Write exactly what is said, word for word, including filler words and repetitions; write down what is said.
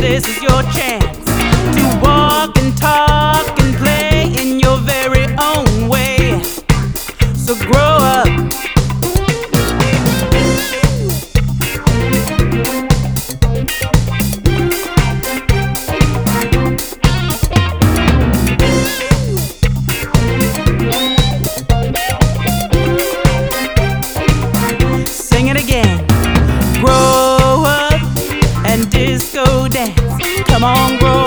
this is your chance to walk and talk and play in your very own way. So grow up. Sing it again. Grow up and disco dance. Come on, grow